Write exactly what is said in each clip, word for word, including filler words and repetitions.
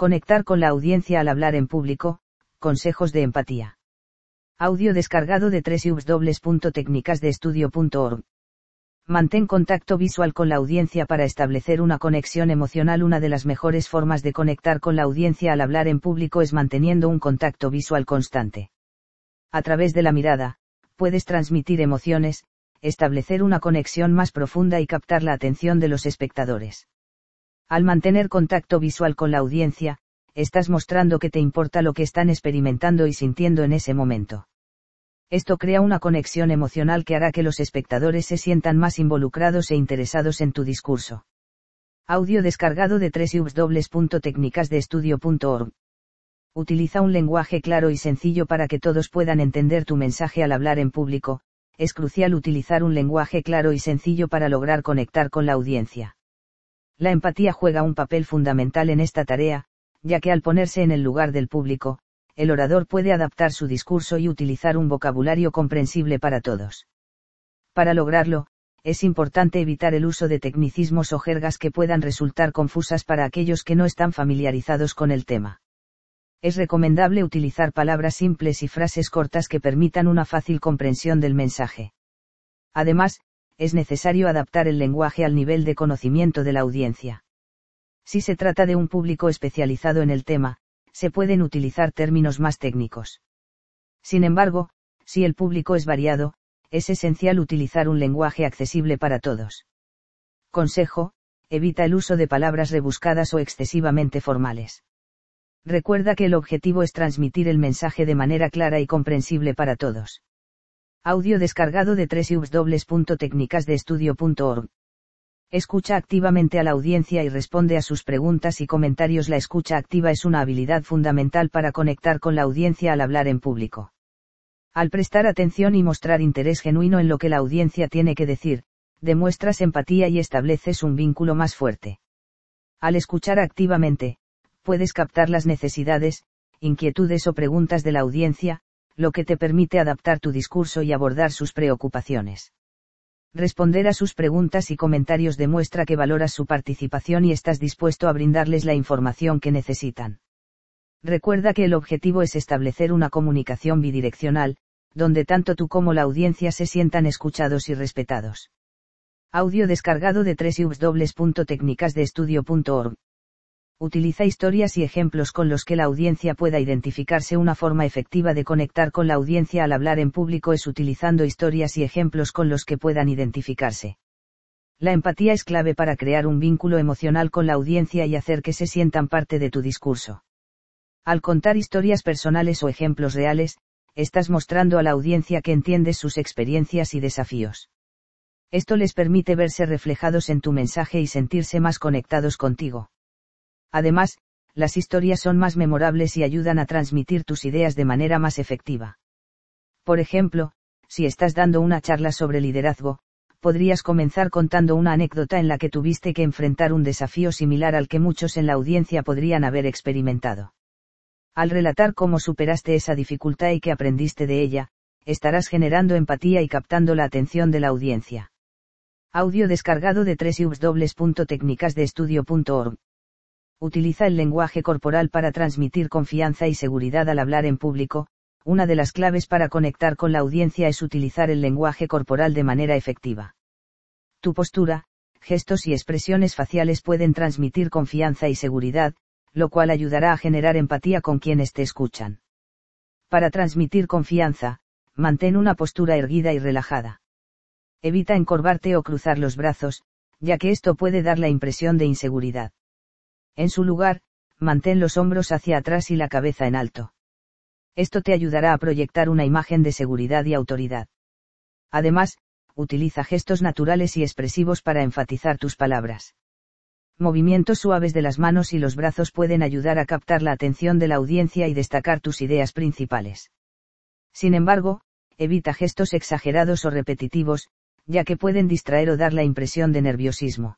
Conectar con la audiencia al hablar en público, consejos de empatía. Audio descargado de doble u doble u doble u punto técnicas de estudio punto org. Mantén contacto visual con la audiencia para establecer una conexión emocional. Una de las mejores formas de conectar con la audiencia al hablar en público es manteniendo un contacto visual constante. A través de la mirada, puedes transmitir emociones, establecer una conexión más profunda y captar la atención de los espectadores. Al mantener contacto visual con la audiencia, estás mostrando que te importa lo que están experimentando y sintiendo en ese momento. Esto crea una conexión emocional que hará que los espectadores se sientan más involucrados e interesados en tu discurso. Audio descargado de doble u doble u doble u punto técnicas de estudio punto org. Utiliza un lenguaje claro y sencillo para que todos puedan entender tu mensaje al hablar en público. Es crucial utilizar un lenguaje claro y sencillo para lograr conectar con la audiencia. La empatía juega un papel fundamental en esta tarea, ya que al ponerse en el lugar del público, el orador puede adaptar su discurso y utilizar un vocabulario comprensible para todos. Para lograrlo, es importante evitar el uso de tecnicismos o jergas que puedan resultar confusas para aquellos que no están familiarizados con el tema. Es recomendable utilizar palabras simples y frases cortas que permitan una fácil comprensión del mensaje. Además, es necesario adaptar el lenguaje al nivel de conocimiento de la audiencia. Si se trata de un público especializado en el tema, se pueden utilizar términos más técnicos. Sin embargo, si el público es variado, es esencial utilizar un lenguaje accesible para todos. Consejo: evita el uso de palabras rebuscadas o excesivamente formales. Recuerda que el objetivo es transmitir el mensaje de manera clara y comprensible para todos. Audio descargado de doble u doble u doble u punto técnicas de estudio punto org. Escucha activamente a la audiencia y responde a sus preguntas y comentarios. La escucha activa es una habilidad fundamental para conectar con la audiencia al hablar en público. Al prestar atención y mostrar interés genuino en lo que la audiencia tiene que decir, demuestras empatía y estableces un vínculo más fuerte. Al escuchar activamente, puedes captar las necesidades, inquietudes o preguntas de la audiencia, lo que te permite adaptar tu discurso y abordar sus preocupaciones. Responder a sus preguntas y comentarios demuestra que valoras su participación y estás dispuesto a brindarles la información que necesitan. Recuerda que el objetivo es establecer una comunicación bidireccional, donde tanto tú como la audiencia se sientan escuchados y respetados. Audio descargado de doble u doble u doble u punto técnicas de estudio punto org. Utiliza historias y ejemplos con los que la audiencia pueda identificarse. Una forma efectiva de conectar con la audiencia al hablar en público es utilizando historias y ejemplos con los que puedan identificarse. La empatía es clave para crear un vínculo emocional con la audiencia y hacer que se sientan parte de tu discurso. Al contar historias personales o ejemplos reales, estás mostrando a la audiencia que entiendes sus experiencias y desafíos. Esto les permite verse reflejados en tu mensaje y sentirse más conectados contigo. Además, las historias son más memorables y ayudan a transmitir tus ideas de manera más efectiva. Por ejemplo, si estás dando una charla sobre liderazgo, podrías comenzar contando una anécdota en la que tuviste que enfrentar un desafío similar al que muchos en la audiencia podrían haber experimentado. Al relatar cómo superaste esa dificultad y que aprendiste de ella, estarás generando empatía y captando la atención de la audiencia. Audio descargado de doble u doble u doble u punto técnicas de estudio punto org. Utiliza el lenguaje corporal para transmitir confianza y seguridad al hablar en público. Una de las claves para conectar con la audiencia es utilizar el lenguaje corporal de manera efectiva. Tu postura, gestos y expresiones faciales pueden transmitir confianza y seguridad, lo cual ayudará a generar empatía con quienes te escuchan. Para transmitir confianza, mantén una postura erguida y relajada. Evita encorvarte o cruzar los brazos, ya que esto puede dar la impresión de inseguridad. En su lugar, mantén los hombros hacia atrás y la cabeza en alto. Esto te ayudará a proyectar una imagen de seguridad y autoridad. Además, utiliza gestos naturales y expresivos para enfatizar tus palabras. Movimientos suaves de las manos y los brazos pueden ayudar a captar la atención de la audiencia y destacar tus ideas principales. Sin embargo, evita gestos exagerados o repetitivos, ya que pueden distraer o dar la impresión de nerviosismo.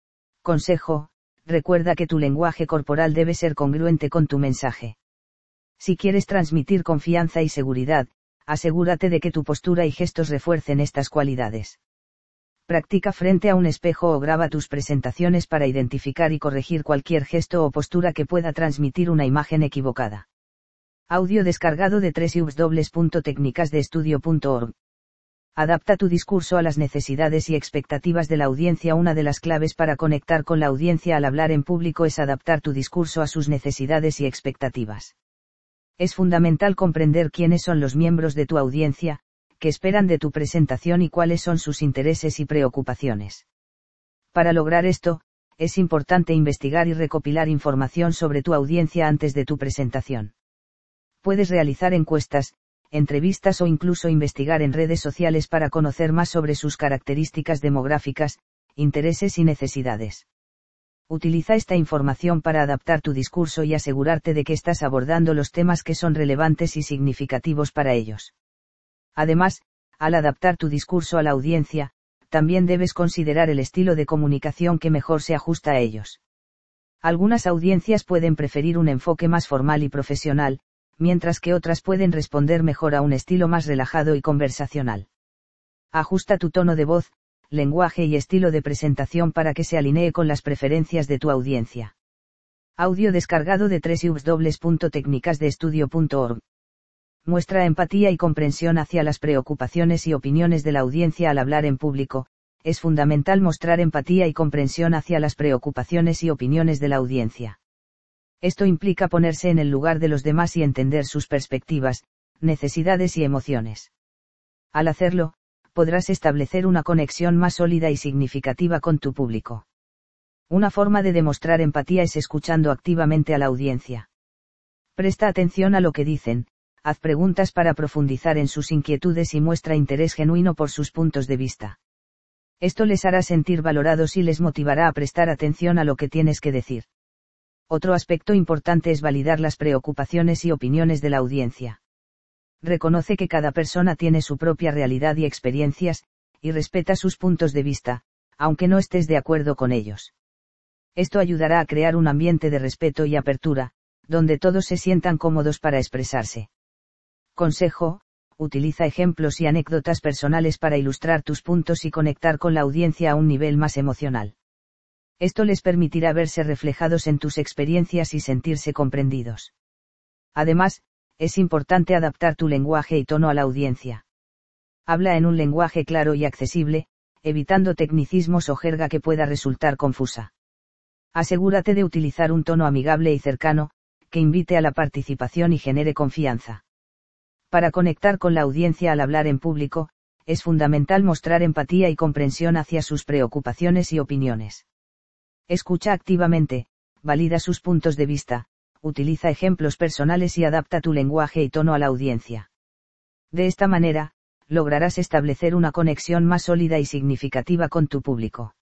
Consejo: recuerda que tu lenguaje corporal debe ser congruente con tu mensaje. Si quieres transmitir confianza y seguridad, asegúrate de que tu postura y gestos refuercen estas cualidades. Practica frente a un espejo o graba tus presentaciones para identificar y corregir cualquier gesto o postura que pueda transmitir una imagen equivocada. Audio descargado de w w w punto técnicas de estudio punto org. Adapta tu discurso a las necesidades y expectativas de la audiencia. Una de las claves para conectar con la audiencia al hablar en público es adaptar tu discurso a sus necesidades y expectativas. Es fundamental comprender quiénes son los miembros de tu audiencia, qué esperan de tu presentación y cuáles son sus intereses y preocupaciones. Para lograr esto, es importante investigar y recopilar información sobre tu audiencia antes de tu presentación. Puedes realizar encuestas, entrevistas o incluso investigar en redes sociales para conocer más sobre sus características demográficas, intereses y necesidades. Utiliza esta información para adaptar tu discurso y asegurarte de que estás abordando los temas que son relevantes y significativos para ellos. Además, al adaptar tu discurso a la audiencia, también debes considerar el estilo de comunicación que mejor se ajusta a ellos. Algunas audiencias pueden preferir un enfoque más formal y profesional, mientras que otras pueden responder mejor a un estilo más relajado y conversacional. Ajusta tu tono de voz, lenguaje y estilo de presentación para que se alinee con las preferencias de tu audiencia. Audio descargado de w w w punto técnicas de estudio punto org. Muestra empatía y comprensión hacia las preocupaciones y opiniones de la audiencia al hablar en público. Es fundamental mostrar empatía y comprensión hacia las preocupaciones y opiniones de la audiencia. Esto implica ponerse en el lugar de los demás y entender sus perspectivas, necesidades y emociones. Al hacerlo, podrás establecer una conexión más sólida y significativa con tu público. Una forma de demostrar empatía es escuchando activamente a la audiencia. Presta atención a lo que dicen, haz preguntas para profundizar en sus inquietudes y muestra interés genuino por sus puntos de vista. Esto les hará sentir valorados y les motivará a prestar atención a lo que tienes que decir. Otro aspecto importante es validar las preocupaciones y opiniones de la audiencia. Reconoce que cada persona tiene su propia realidad y experiencias, y respeta sus puntos de vista, aunque no estés de acuerdo con ellos. Esto ayudará a crear un ambiente de respeto y apertura, donde todos se sientan cómodos para expresarse. Consejo: utiliza ejemplos y anécdotas personales para ilustrar tus puntos y conectar con la audiencia a un nivel más emocional. Esto les permitirá verse reflejados en tus experiencias y sentirse comprendidos. Además, es importante adaptar tu lenguaje y tono a la audiencia. Habla en un lenguaje claro y accesible, evitando tecnicismos o jerga que pueda resultar confusa. Asegúrate de utilizar un tono amigable y cercano, que invite a la participación y genere confianza. Para conectar con la audiencia al hablar en público, es fundamental mostrar empatía y comprensión hacia sus preocupaciones y opiniones. Escucha activamente, valida sus puntos de vista, utiliza ejemplos personales y adapta tu lenguaje y tono a la audiencia. De esta manera, lograrás establecer una conexión más sólida y significativa con tu público.